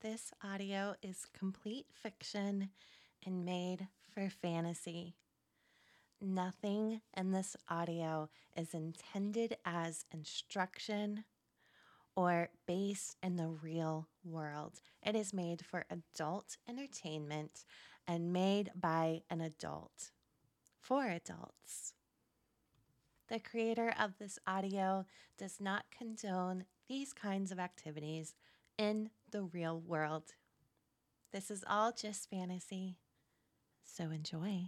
This audio is complete fiction and made for fantasy. Nothing in this audio is intended as instruction or based in the real world. It is made for adult entertainment and made by an adult for adults. The creator of this audio does not condone these kinds of activities in the real world. This is all just fantasy, so enjoy.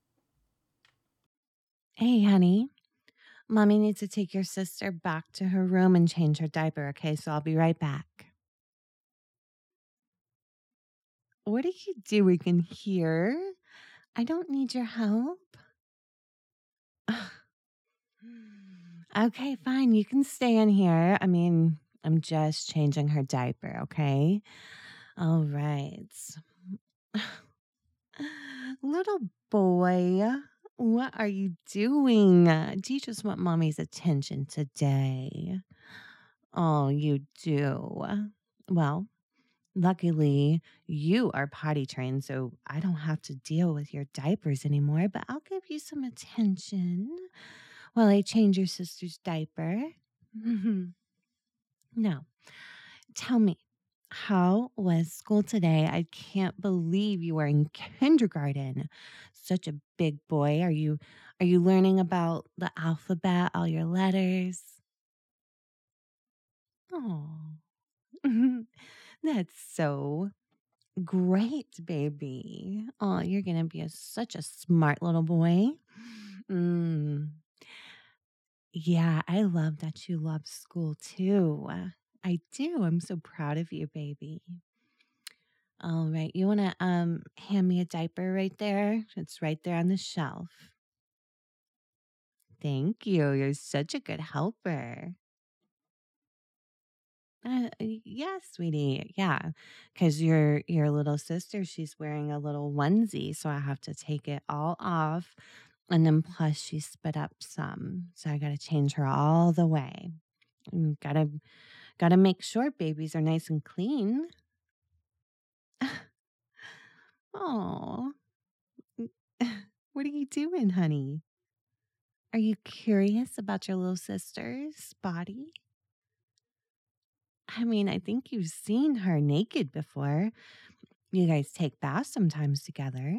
Hey, honey, mommy needs to take your sister back to her room and change her diaper, okay? So I'll be right back. What are you doing in here? I don't need your help. Okay, fine. You can stay in here. I'm just changing her diaper, okay? All right. Little boy, what are you doing? Do you just want mommy's attention today? Oh, you do. Well, luckily, you are potty trained, so I don't have to deal with your diapers anymore, but I'll give you some attention while I change your sister's diaper. Now, tell me, how was school today? I can't believe you are in kindergarten. Such a big boy. Are you learning about the alphabet, all your letters? Oh. That's so great, baby. Oh, you're going to be such a smart little boy. Mm. Yeah, I love that you love school too. I do. I'm so proud of you, baby. All right. You want to hand me a diaper right there? It's right there on the shelf. Thank you. You're such a good helper. Yeah, sweetie. Yeah, because your little sister, she's wearing a little onesie, so I have to take it all off, and then plus she spit up some, so I got to change her all the way. Gotta make sure babies are nice and clean. Oh, what are you doing, honey? Are you curious about your little sister's body? I think you've seen her naked before. You guys take baths sometimes together.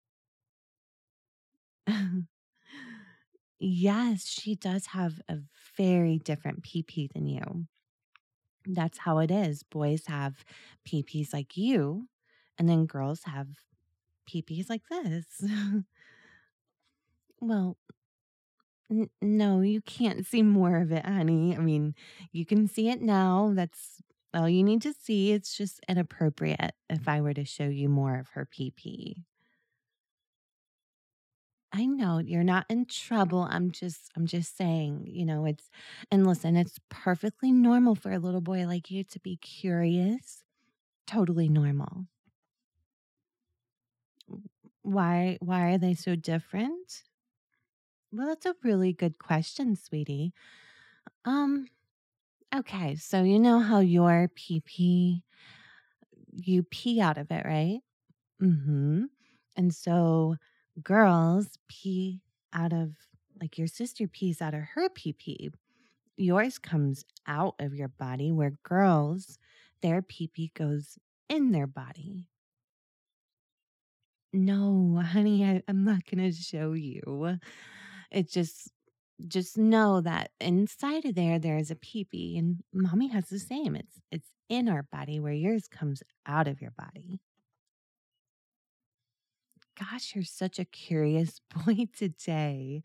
Yes, she does have a very different pee than you. That's how it is. Boys have pee like you, and then girls have pee like this. Well, no, you can't see more of it, honey. You can see it now. That's all you need to see. It's just inappropriate if I were to show you more of her pee. I know you're not in trouble. I'm just saying, and listen, it's perfectly normal for a little boy like you to be curious. Totally normal. Why are they so different? Well, that's a really good question, sweetie. Um, okay, so you know how your pee, you pee out of it, right? Mm-hmm. And so girls pee out of, like your sister pees out of her pee. Yours comes out of your body, where girls, their pee goes in their body. No, honey, I'm not going to show you. It just know that inside of there's a pee, and mommy has the same. It's in our body, where yours comes out of your body. Gosh, you're such a curious boy today.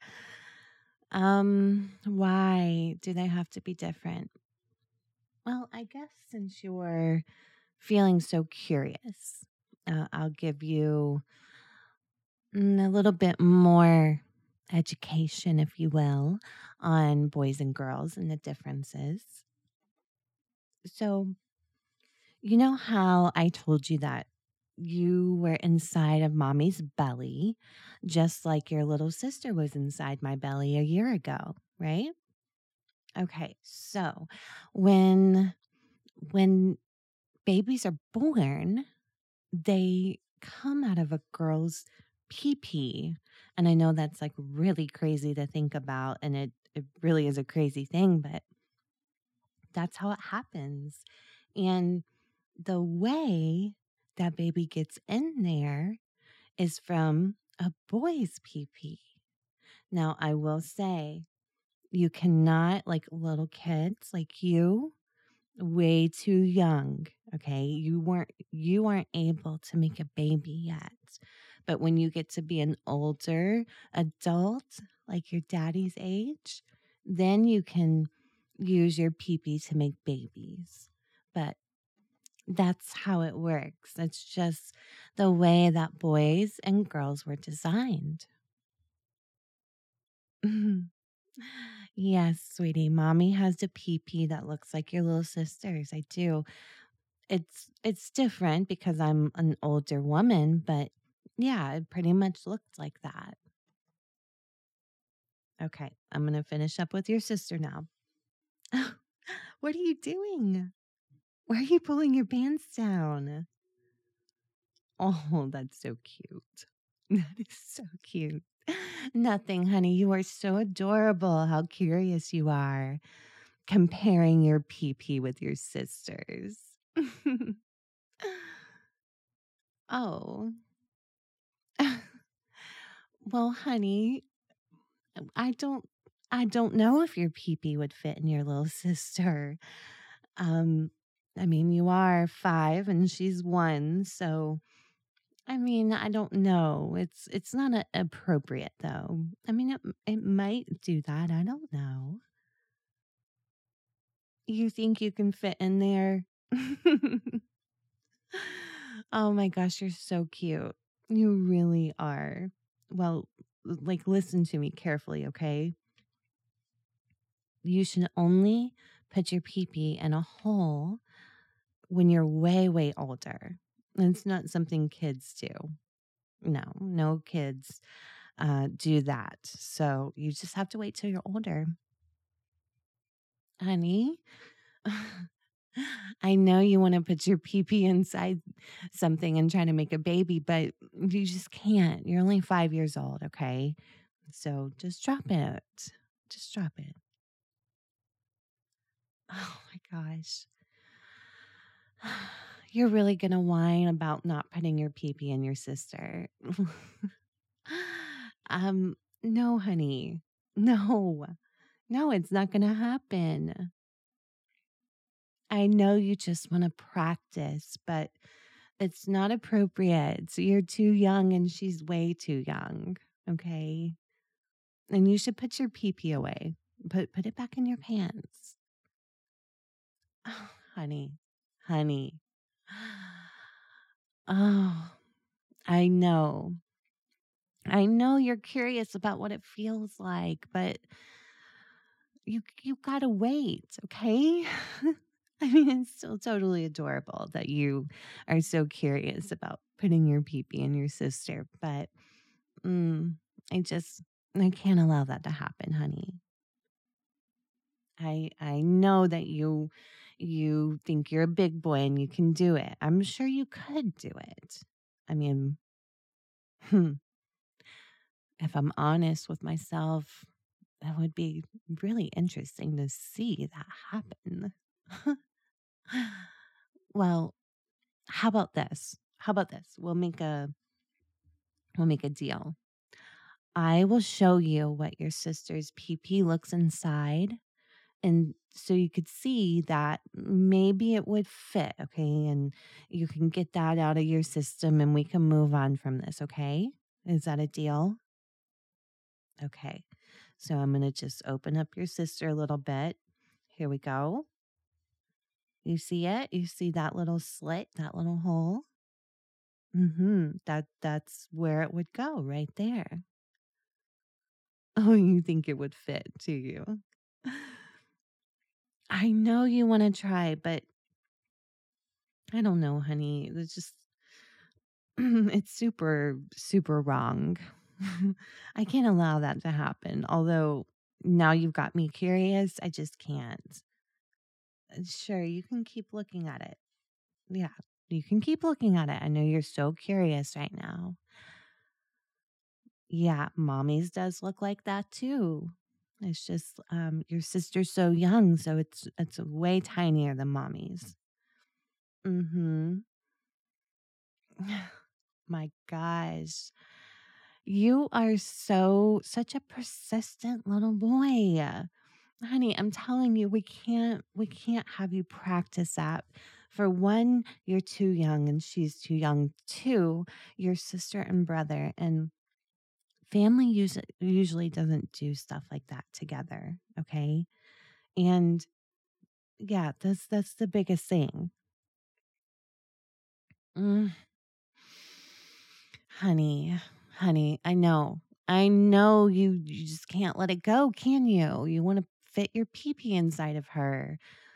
Why do they have to be different? Well, I guess since you're feeling so curious, I'll give you a little bit more education, if you will, on boys and girls and the differences. So, you know how I told you that you were inside of mommy's belly, just like your little sister was inside my belly a year ago, right? Okay, so when babies are born, they come out of a girl's pee-pee. And I know that's like really crazy to think about, and it really is a crazy thing, but that's how it happens. And the way that baby gets in there is from a boy's pee-pee. Now, I will say, you cannot, like little kids like you, way too young, okay? You aren't able to make a baby yet. But when you get to be an older adult, like your daddy's age, then you can use your pee-pee to make babies. But that's how it works. It's just the way that boys and girls were designed. Yes, sweetie. Mommy has a pee-pee that looks like your little sister's. I do. It's different because I'm an older woman, but yeah, it pretty much looks like that. Okay, I'm gonna finish up with your sister now. What are you doing? Why are you pulling your pants down? Oh, that's so cute. That is so cute. Nothing, honey. You are so adorable. How curious you are. Comparing your pee-pee with your sister's. Oh. Well, honey, I don't I don't know if your pee-pee would fit in your little sister. Um, I mean, you are 5 and she's 1, so I mean, I don't know. It's not appropriate though. I mean, it might do that. I don't know. You think you can fit in there? Oh my gosh, you're so cute. You really are. Well, like listen to me carefully, okay? You should only put your pee-pee in a hole when you're way, way older. It's not something kids do. No, no kids do that. So you just have to wait till you're older. Honey, I know you want to put your pee-pee inside something and try to make a baby, but you just can't. You're only 5 years old, okay? So just drop it. Just drop it. Oh my gosh. You're really going to whine about not putting your pee-pee in your sister. No, honey. No. No, it's not going to happen. I know you just want to practice, but it's not appropriate. So you're too young and she's way too young. Okay. And you should put your pee-pee away. Put it back in your pants. Oh, honey. Honey. Oh, I know. I know you're curious about what it feels like, but you gotta wait, okay? I mean, it's still totally adorable that you are so curious about putting your pee-pee in your sister, but mm, I just I can't allow that to happen, honey. I know that you think you're a big boy and you can do it. I'm sure you could do it. I mean, if I'm honest with myself, that would be really interesting to see that happen. Well, how about this? How about this? We'll make a deal. I will show you what your sister's PP looks inside, and so you could see that maybe it would fit, okay? And you can get that out of your system and we can move on from this, okay? Is that a deal? Okay. So I'm going to just open up your sister a little bit. Here we go. You see it? You see that little slit, that little hole? That's where it would go right there. Oh, you think it would fit, do you? I know you want to try, but I don't know, honey. It's just it's super super wrong. I can't allow that to happen. Although now you've got me curious, I just can't. Sure, you can keep looking at it. Yeah, you can keep looking at it. I know you're so curious right now. Yeah, mommy's does look like that too. It's just your sister's so young, so it's way tinier than mommy's. Mhm. My gosh. You are such a persistent little boy. Honey, I'm telling you, we can't have you practice that. For one, you're too young and she's too young. Two, your sister and brother and family usually doesn't do stuff like that together. Okay. And yeah, that's the biggest thing. Mm, honey, honey, I know you just can't let it go, can you? You want to fit your pee inside of her.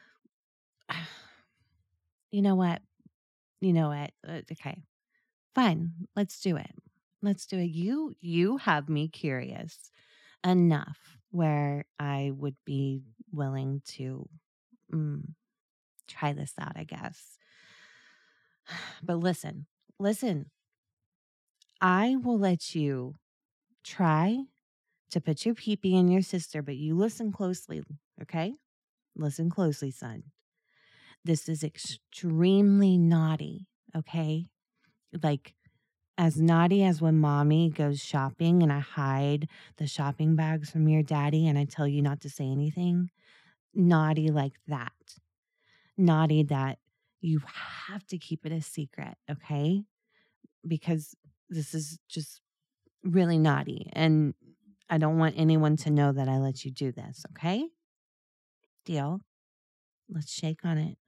You know what? You know what? Okay. Fine. Let's do it. Let's do it. You have me curious enough where I would be willing to mm, try this out, I guess. But listen, I will let you try to put your peepee in your sister, but you listen closely, okay? Listen closely, son. This is extremely naughty, okay? Like, as naughty as when mommy goes shopping and I hide the shopping bags from your daddy and I tell you not to say anything. Naughty like that. Naughty that you have to keep it a secret, okay? Because this is just really naughty and I don't want anyone to know that I let you do this, okay? Deal? Let's shake on it.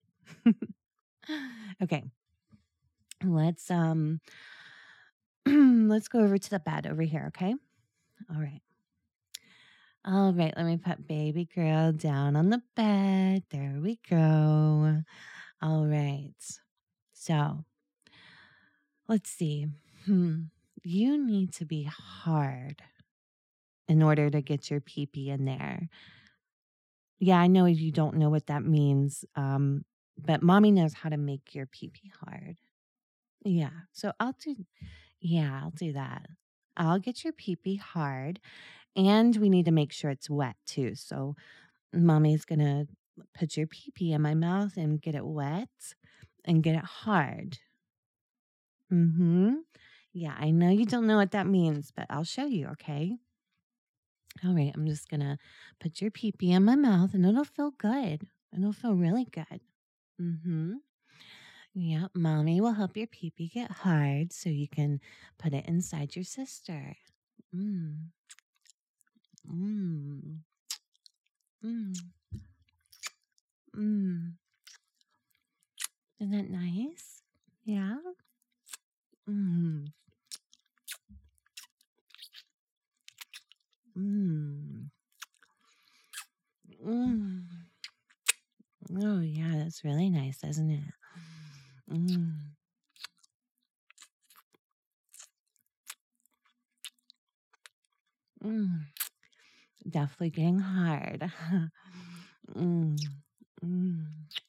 Okay. Let's let's go over to the bed over here, okay? All right. All right, let me put baby girl down on the bed. There we go. All right. So, let's see. Hmm. You need to be hard in order to get your pee pee in there. Yeah, I know you don't know what that means, but mommy knows how to make your pee pee hard. Yeah. So I'll do that. I'll get your pee pee hard, and we need to make sure it's wet too. So mommy's gonna put your pee pee in my mouth and get it wet and get it hard. Mm-hmm. Yeah, I know you don't know what that means, but I'll show you, okay? All right, I'm just gonna put your pee pee in my mouth and it'll feel good. It'll feel really good. Mm-hmm. Yeah, mommy will help your pee pee get hard so you can put it inside your sister. Mm. Mm. Mm. Mm. Isn't that nice? Yeah. Mm. Mm. Mm. Oh, yeah, that's really nice, isn't it? Mm. Mm. Definitely getting hard. mm. Mm.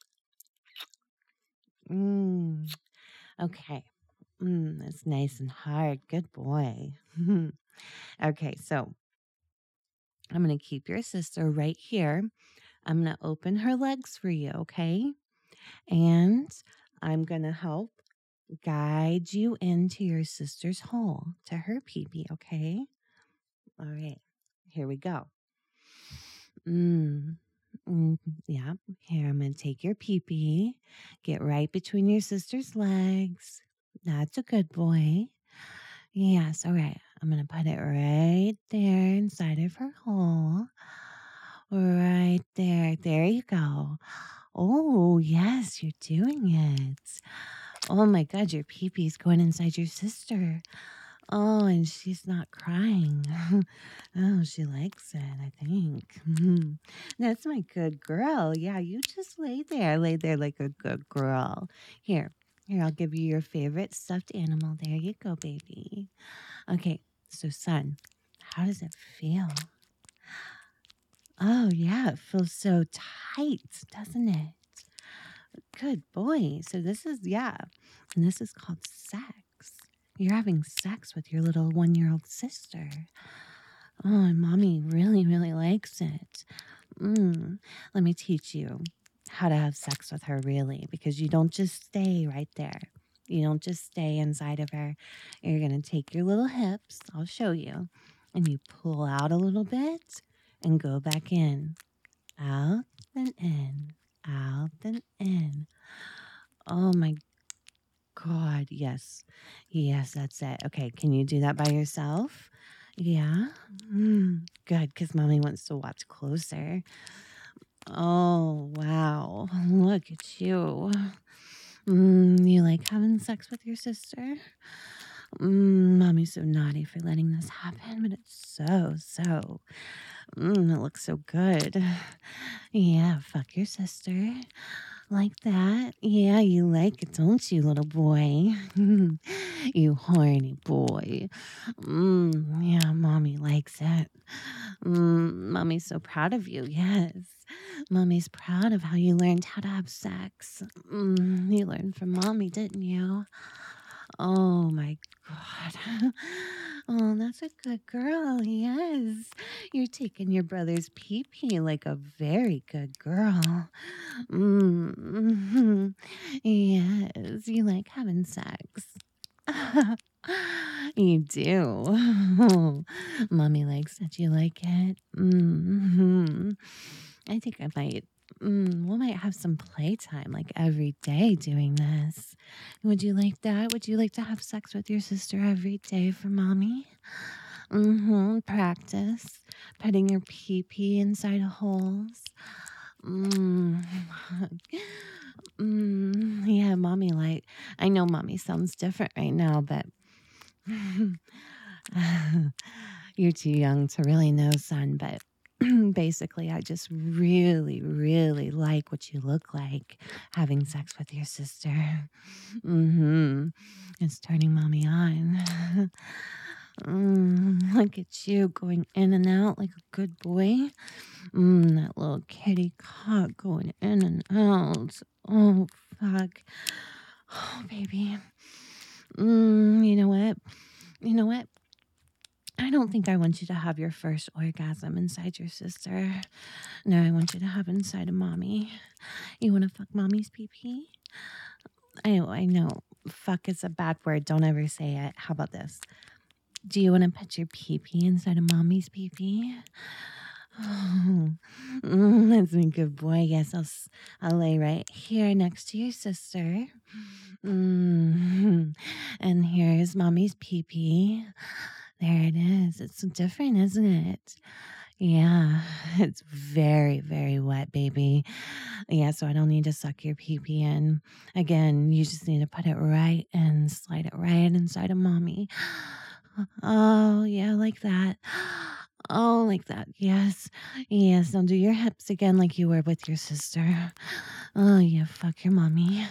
Mm. Okay. That's nice and hard. Good boy. Okay, so I'm going to keep your sister right here. I'm going to open her legs for you, okay? And I'm going to help guide you into your sister's hole to her pee-pee, okay? All right. Here we go. Mm. Mm, yeah. Here, I'm going to take your pee-pee. Get right between your sister's legs. That's a good boy. Yes. All right. I'm going to put it right there inside of her hole. Right there. There you go. Oh, yes, you're doing it. Oh my God, your pee-pee's going inside your sister. Oh, and she's not crying. Oh, she likes it, I think. That's my good girl. Yeah, you just lay there. Lay there like a good girl. Here, I'll give you your favorite stuffed animal. There you go, baby. Okay, so son, how does it feel? Oh, yeah, it feels so tight, doesn't it? Good boy. So this is, yeah, and this is called sex. You're having sex with your little 1-year-old sister. Oh, and mommy really, really likes it. Let me teach you how to have sex with her, really, because you don't just stay right there. You don't just stay inside of her. You're going to take your little hips, I'll show you, and you pull out a little bit and go back in. Out and in, out and in. Oh my God, yes. Yes, that's it. Okay, can you do that by yourself? Yeah? Good, because mommy wants to watch closer. Oh, wow. Look at you. You like having sex with your sister? Mommy's so naughty for letting this happen, but it's it looks so good. Yeah, fuck your sister. Like that? Yeah, you like it, don't you, little boy? You horny boy. Yeah, mommy likes it. Mommy's so proud of you. Yes. Mommy's proud of how you learned how to have sex. You learned from mommy, didn't you? Oh my God. Oh, that's a good girl. Yes. You're taking your brother's pee pee like a very good girl. Mm. Yes. You like having sex. You do. Mommy likes that you like it. I think I might. We might have some playtime like every day doing this. Would you like that? Would you like to have sex with your sister every day for mommy? Practice putting your pee pee inside holes. Mm. Yeah, mommy like. I know mommy sounds different right now, but you're too young to really know, son. But basically, I just really, really like what you look like having sex with your sister. It's turning mommy on. Look at you going in and out like a good boy. That little kitty cock going in and out. Oh, fuck. Oh, baby. You know what? You know what? I don't think I want you to have your first orgasm inside your sister. No, I want you to have inside of mommy. You want to fuck mommy's pee pee? I know. Fuck is a bad word. Don't ever say it. How about this? Do you want to put your pee pee inside of mommy's pee pee? Oh, that's a good boy. Yes, I'll lay right here next to your sister. And here's mommy's pee pee. There it is. It's different, isn't it? Yeah, it's very, very wet, baby. Yeah, so I don't need to suck your pee pee in. Again, you just need to put it right in, slide it right inside of mommy. Oh, yeah, like that. Oh, like that. Yes. Yes. Now do your hips again like you were with your sister. Oh, yeah. Fuck your mommy.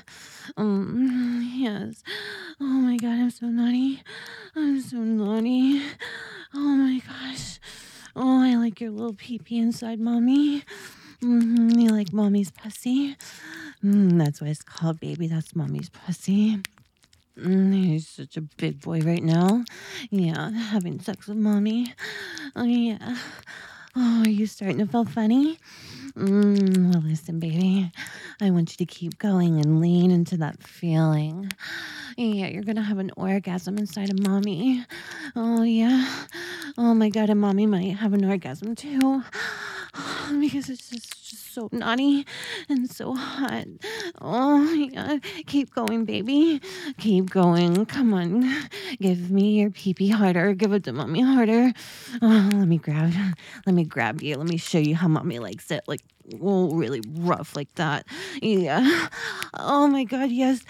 Yes. Oh my God. I'm so naughty. I'm so naughty. Oh my gosh. Oh, I like your little pee pee inside mommy. You like mommy's pussy. That's what it's called, baby. That's mommy's pussy. He's such a big boy right now. Yeah, having sex with mommy. Oh, yeah. Oh, are you starting to feel funny? Well, listen, baby. I want you to keep going and lean into that feeling. Yeah, you're going to have an orgasm inside of mommy. Oh, yeah. Oh, my God. And mommy might have an orgasm too. Because it's just so naughty and so hot. Oh, yeah. Keep going, baby. Keep going. Come on. Give me your pee-pee harder. Give it to mommy harder. Oh, let me grab you. Let me show you how mommy likes it. Like, oh, really rough like that. Yeah. Oh my God, yes.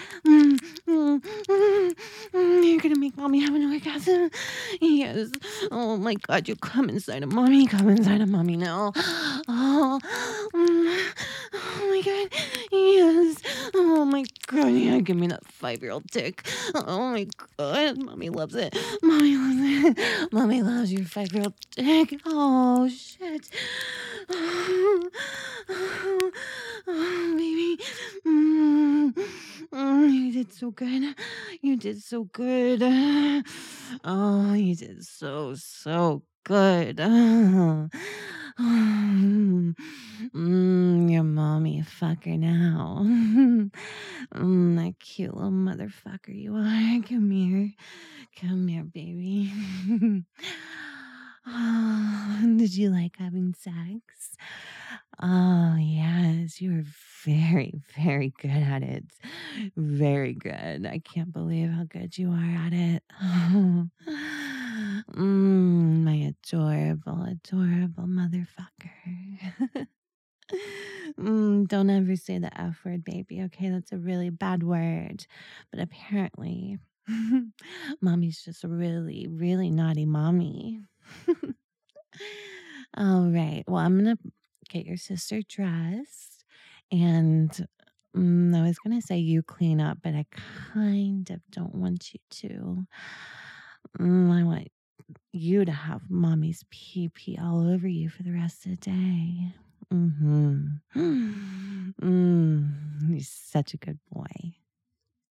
You're gonna make mommy have an orgasm. Yes. Oh my God, you come inside of mommy. Come inside of mommy now. Oh, oh my God. Yes. Oh my God, yeah, give me that 5-year-old dick. Oh my God, mommy loves it. Mommy loves it. Mommy loves your 5-year-old dick. Oh shit. Oh, baby. You did so good. You did so good. Oh, you did so good. Your mommy fucker now. That cute little motherfucker you are. Come here. Come here, baby. Oh, did you like having sex? Oh, yes. You were very good at it. Very good. I can't believe how good you are at it. My adorable motherfucker. Don't ever say the F word, baby. Okay, that's a really bad word. But apparently, mommy's just a really naughty mommy. All right. Well, I'm gonna get your sister dressed, and I was gonna say you clean up, but I kind of don't want you to. I want you to have mommy's pee pee all over you for the rest of the day. He's such a good